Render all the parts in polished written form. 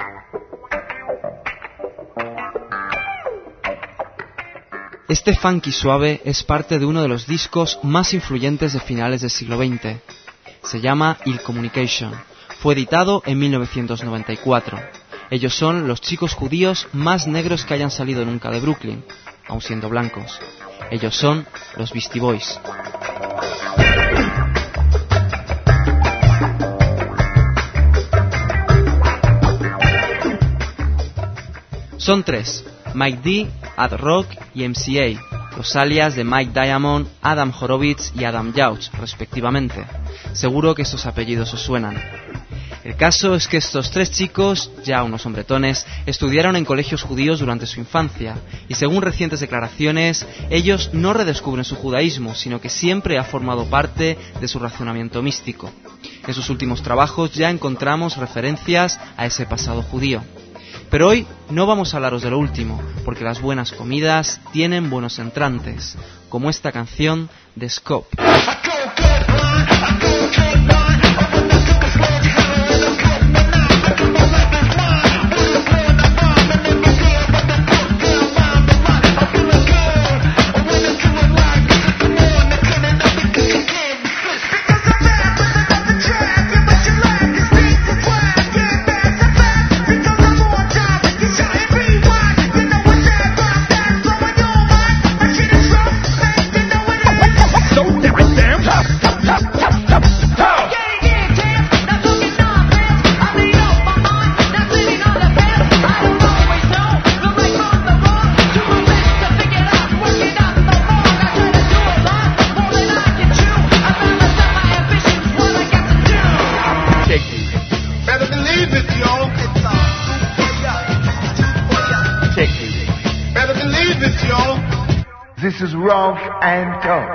Este funky suave es parte de uno de los discos más influyentes de finales del siglo XX. Se llama Ill Communication. Fue editado en 1994. Ellos son los chicos judíos más negros que hayan salido nunca de Brooklyn, aun siendo blancos. Ellos son los Beastie Boys. Son tres: Mike D, Ad Rock y MCA, los alias de Mike Diamond, Adam Horovitz y Adam Yauch, respectivamente. Seguro que estos apellidos os suenan. El caso es que estos tres chicos, ya unos hombretones, estudiaron en colegios judíos durante su infancia, y según recientes declaraciones, ellos no redescubren su judaísmo, sino que siempre ha formado parte de su razonamiento místico. En sus últimos trabajos ya encontramos referencias a ese pasado judío. Pero hoy no vamos a hablaros de lo último, porque las buenas comidas tienen buenos entrantes, como esta canción de Scope. This is rough and tough.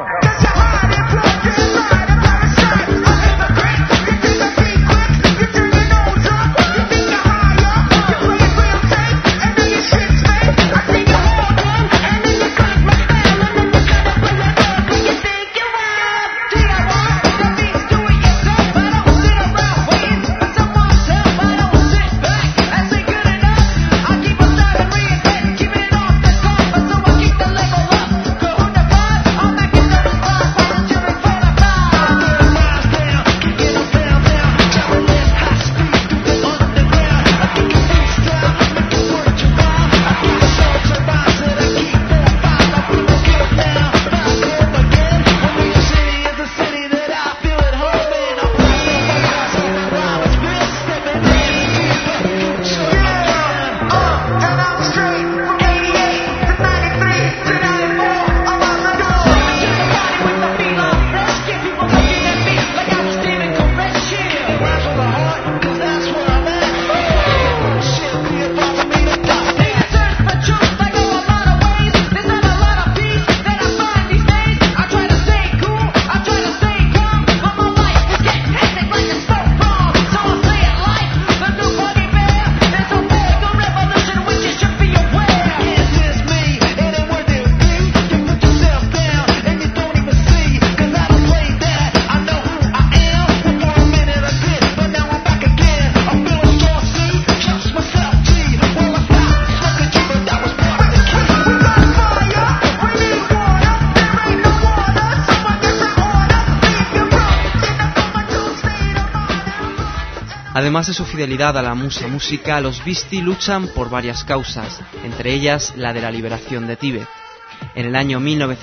Además de su fidelidad a la música, los Beastie luchan por varias causas, entre ellas la de la liberación de Tíbet. En el año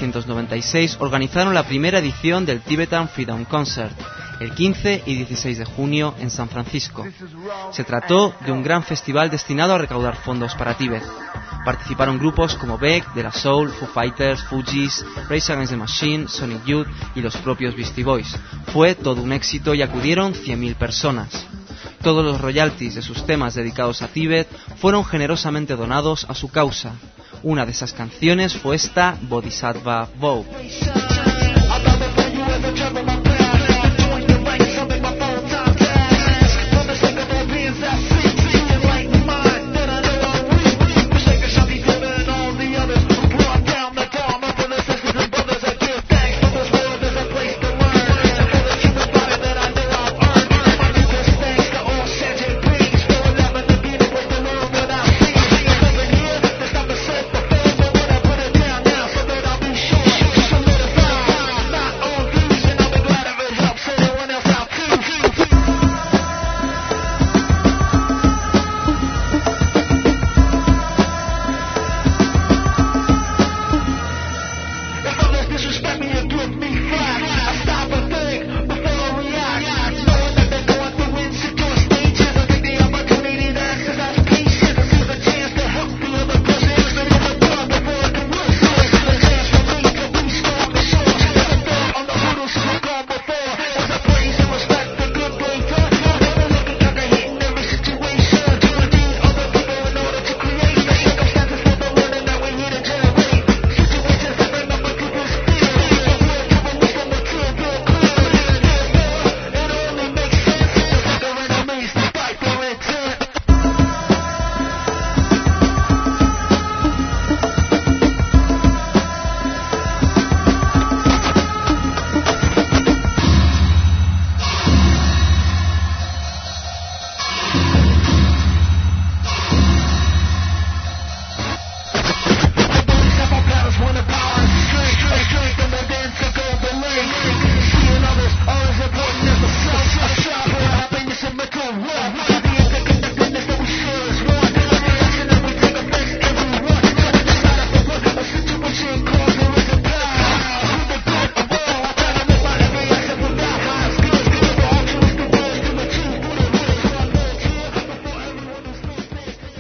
1996 organizaron la primera edición del Tibetan Freedom Concert, el 15 y 16 de junio en San Francisco. Se trató de un gran festival destinado a recaudar fondos para Tíbet. Participaron grupos como Beck, De La Soul, Foo Fighters, Fugees, Rage Against the Machine, Sonic Youth y los propios Beastie Boys. Fue todo un éxito y acudieron 100.000 personas. Todos los royalties de sus temas dedicados a Tíbet fueron generosamente donados a su causa. Una de esas canciones fue esta Bodhisattva Vow.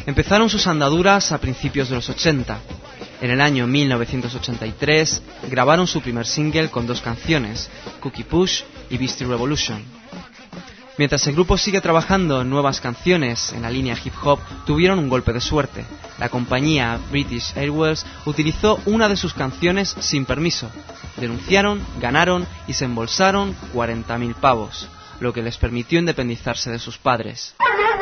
Empezaron sus andaduras a principios de los 80. En el año 1983 grabaron su primer single con 2 canciones, Cookie Push y Beastie Revolution. Mientras el grupo sigue trabajando en nuevas canciones en la línea hip hop, tuvieron un golpe de suerte. La compañía British Airways utilizó una de sus canciones sin permiso. Denunciaron, ganaron y se embolsaron 40.000 pavos, lo que les permitió independizarse de sus padres.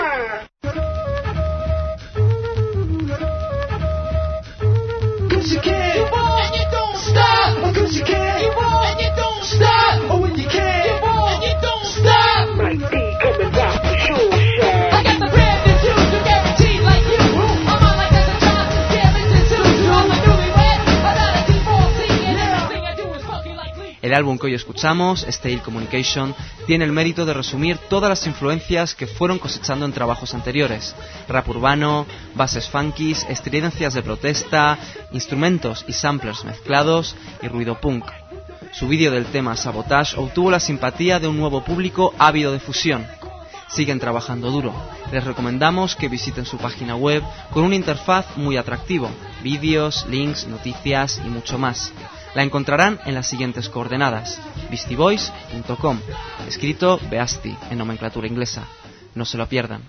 El álbum que hoy escuchamos, Stale Communication, tiene el mérito de resumir todas las influencias que fueron cosechando en trabajos anteriores: rap urbano, bases funkies, estridencias de protesta, instrumentos y samplers mezclados y ruido punk. Su vídeo del tema Sabotage obtuvo la simpatía de un nuevo público ávido de fusión. Siguen trabajando duro. Les recomendamos que visiten su página web con una interfaz muy atractivo: vídeos, links, noticias y mucho más. La encontrarán en las siguientes coordenadas: beastieboys.com, escrito Beastie en nomenclatura inglesa. No se lo pierdan.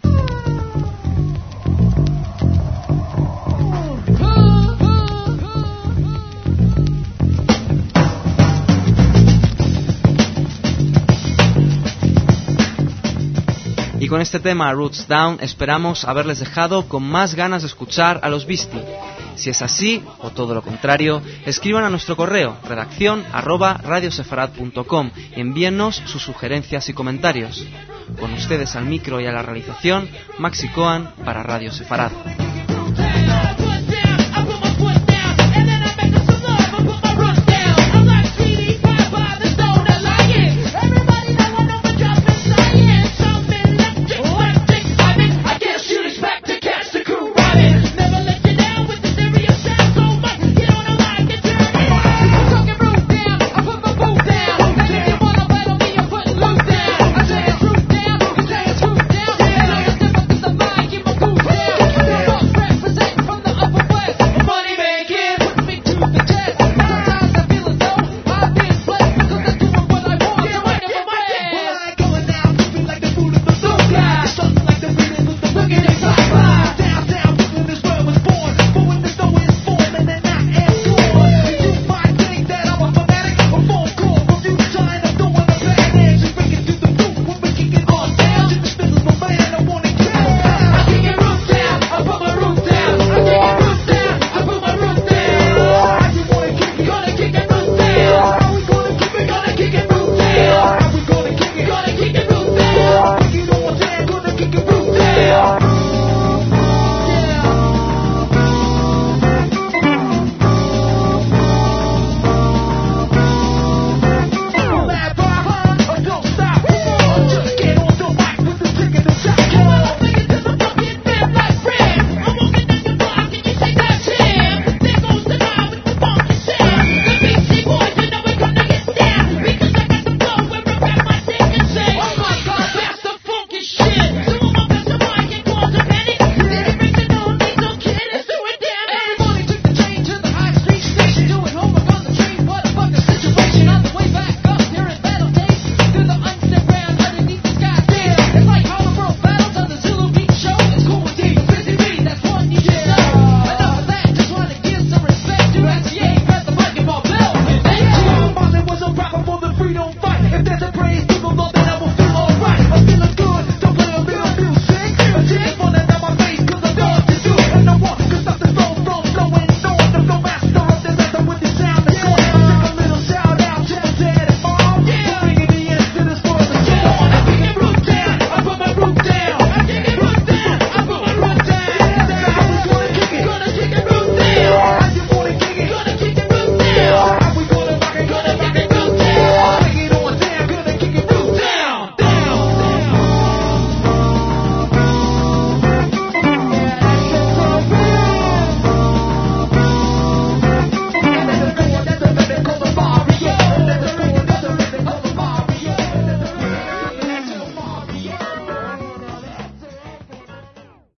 Y con este tema, Roots Down, esperamos haberles dejado con más ganas de escuchar a los Beastie. Si es así, o todo lo contrario, escriban a nuestro correo, redaccion@radiosefarad.com, y envíennos sus sugerencias y comentarios. Con ustedes al micro y a la realización, Maxi Coan para Radio Sefarad.